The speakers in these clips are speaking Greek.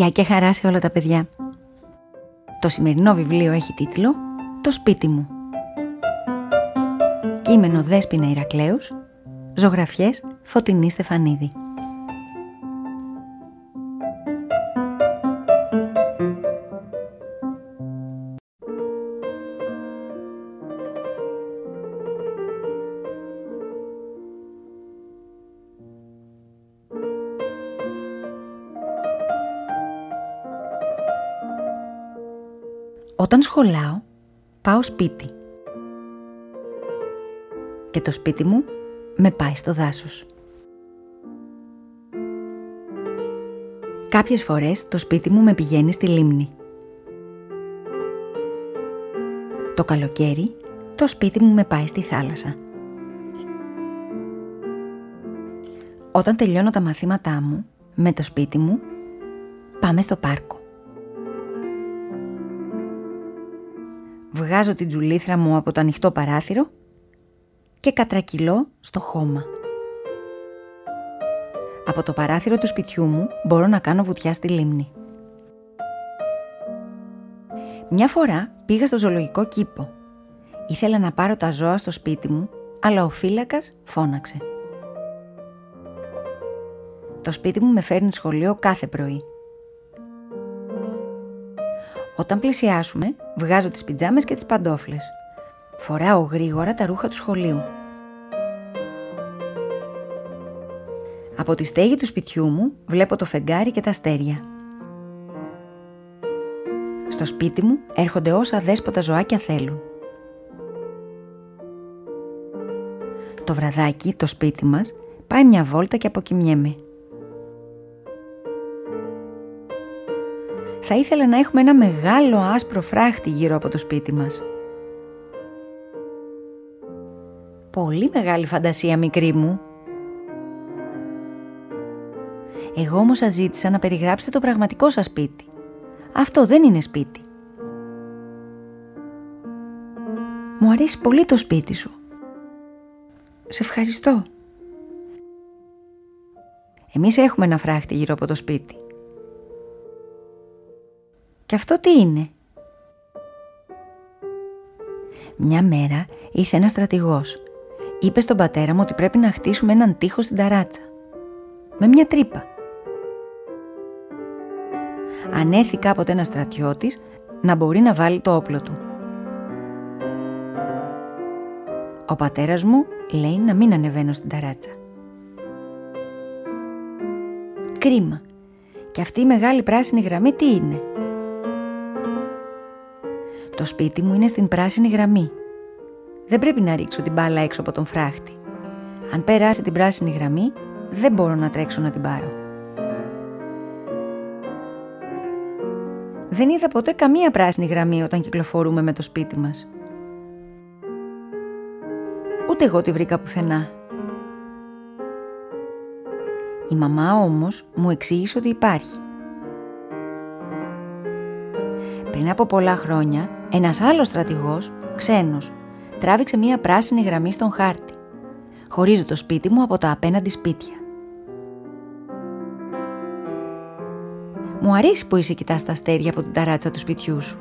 Γεια και χαρά σε όλα τα παιδιά. Το σημερινό βιβλίο έχει τίτλο «Το σπίτι μου». Κείμενο Δέσποινα Ηρακλέους, ζωγραφιές Φωτεινή Στεφανίδη. Όταν σχολάω, πάω σπίτι. Και το σπίτι μου με πάει στο δάσος. Κάποιες φορές το σπίτι μου με πηγαίνει στη λίμνη. Το καλοκαίρι το σπίτι μου με πάει στη θάλασσα. Όταν τελειώνω τα μαθήματά μου, με το σπίτι μου πάμε στο πάρκο. Βγάζω την τζουλήθρα μου από το ανοιχτό παράθυρο και κατρακυλώ στο χώμα. Από το παράθυρο του σπιτιού μου μπορώ να κάνω βουτιά στη λίμνη. Μια φορά πήγα στο ζωολογικό κήπο. Ήθελα να πάρω τα ζώα στο σπίτι μου, αλλά ο φύλακας φώναξε. Το σπίτι μου με φέρνει σχολείο κάθε πρωί. Όταν πλησιάσουμε, βγάζω τις πιτζάμες και τις παντόφλες. Φοράω γρήγορα τα ρούχα του σχολείου. Από τη στέγη του σπιτιού μου βλέπω το φεγγάρι και τα αστέρια. Στο σπίτι μου έρχονται όσα δέσποτα ζωάκια θέλουν. Το βραδάκι, το σπίτι μας, πάει μια βόλτα και αποκοιμιέμαι. Θα ήθελα να έχουμε ένα μεγάλο άσπρο φράχτη γύρω από το σπίτι μας. Πολύ μεγάλη φαντασία, μικρή μου. Εγώ όμως σας ζήτησα να περιγράψετε το πραγματικό σας σπίτι. Αυτό δεν είναι σπίτι. Μου αρέσει πολύ το σπίτι σου. Σε ευχαριστώ. Εμείς έχουμε ένα φράχτη γύρω από το σπίτι. Και αυτό τι είναι? Μια μέρα ήρθε ένας στρατηγός. Είπε στον πατέρα μου ότι πρέπει να χτίσουμε έναν τοίχο στην ταράτσα. Με μια τρύπα. Αν έρθει κάποτε ένας στρατιώτης, να μπορεί να βάλει το όπλο του. Ο πατέρας μου λέει να μην ανεβαίνω στην ταράτσα. Κρίμα. Και αυτή η μεγάλη πράσινη γραμμή τι είναι? Το σπίτι μου είναι στην πράσινη γραμμή. Δεν πρέπει να ρίξω την μπάλα έξω από τον φράχτη. Αν περάσει την πράσινη γραμμή, δεν μπορώ να τρέξω να την πάρω. Δεν είδα ποτέ καμία πράσινη γραμμή όταν κυκλοφορούμε με το σπίτι μας. Ούτε εγώ τη βρήκα πουθενά. Η μαμά όμως μου εξήγησε ότι υπάρχει. Πριν από πολλά χρόνια, ένας άλλος στρατηγός, ξένος, τράβηξε μία πράσινη γραμμή στον χάρτη. Χωρίζω το σπίτι μου από τα απέναντι σπίτια. Μου αρέσει που είσαι κοιτάς τα αστέρια από την ταράτσα του σπιτιού σου.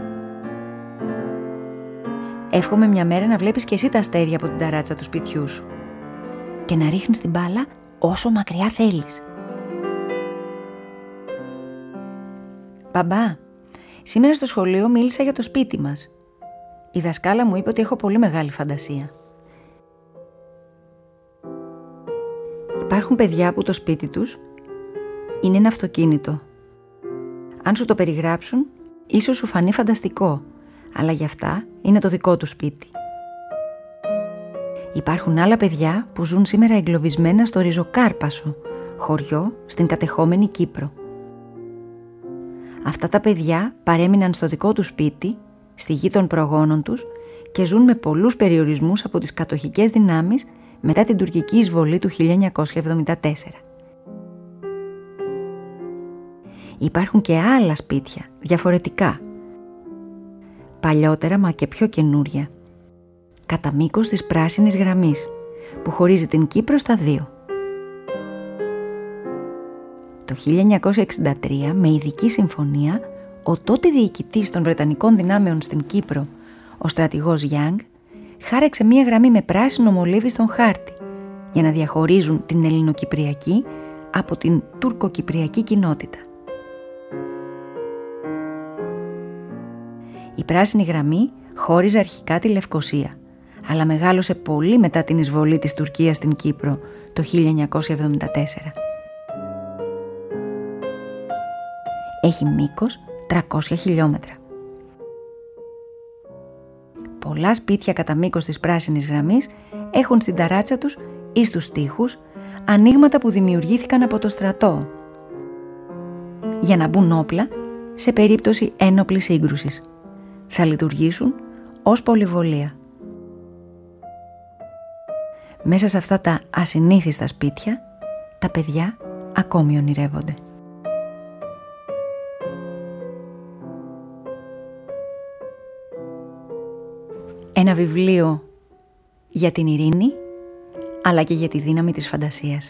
Εύχομαι μια μέρα να βλέπεις και εσύ τα αστέρια από την ταράτσα του σπιτιού σου και να ρίχνεις την μπάλα όσο μακριά θέλεις. Μπαμπά, σήμερα στο σχολείο μίλησα για το σπίτι μας. Η δασκάλα μου είπε ότι έχω πολύ μεγάλη φαντασία. Υπάρχουν παιδιά που το σπίτι τους είναι ένα αυτοκίνητο. Αν σου το περιγράψουν, ίσως σου φανεί φανταστικό, αλλά για αυτά είναι το δικό του σπίτι. Υπάρχουν άλλα παιδιά που ζουν σήμερα εγκλωβισμένα στο Ριζοκάρπασο, χωριό στην κατεχόμενη Κύπρο. Αυτά τα παιδιά παρέμειναν στο δικό του σπίτι, στη γη των προγόνων τους και ζουν με πολλούς περιορισμούς από τις κατοχικές δυνάμεις μετά την τουρκική εισβολή του 1974. Υπάρχουν και άλλα σπίτια, διαφορετικά. Παλιότερα μα και πιο καινούρια. Κατά μήκος της πράσινης γραμμής, που χωρίζει την Κύπρο στα δύο. Το 1963, με ειδική συμφωνία, ο τότε διοικητής των Βρετανικών δυνάμεων στην Κύπρο, ο στρατηγός Γιάνγκ, χάραξε μία γραμμή με πράσινο μολύβι στον χάρτη για να διαχωρίζουν την ελληνοκυπριακή από την τουρκοκυπριακή κοινότητα. Η πράσινη γραμμή χώριζε αρχικά τη Λευκοσία, αλλά μεγάλωσε πολύ μετά την εισβολή της Τουρκίας στην Κύπρο το 1974. Έχει μήκος 300 χιλιόμετρα. Πολλά σπίτια κατά μήκος της πράσινης γραμμής έχουν στην ταράτσα τους ή στους τοίχους ανοίγματα που δημιουργήθηκαν από το στρατό για να μπουν όπλα σε περίπτωση ένοπλης σύγκρουσης. Θα λειτουργήσουν ως πολυβολία. Μέσα σε αυτά τα ασυνήθιστα σπίτια, τα παιδιά ακόμη ονειρεύονται. Ένα βιβλίο για την ειρήνη, αλλά και για τη δύναμη της φαντασίας.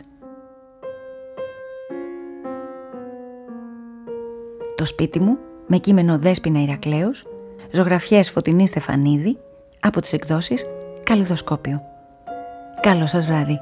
Το σπίτι μου, με κείμενο Δέσποινα Ηρακλέους, ζωγραφιές Φωτεινή Στεφανίδη, από τις εκδόσεις Καλλιδοσκόπιο. Καλό σας βράδυ.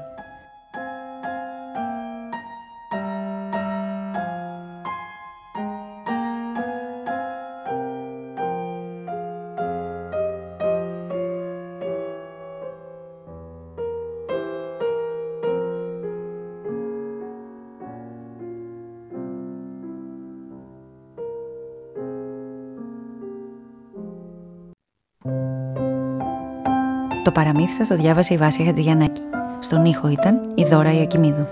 Το παραμύθι σας το διάβασε η Βάσια Χατζηγιαννάκη. Στον ήχο ήταν η Δώρα Ιακημίδου.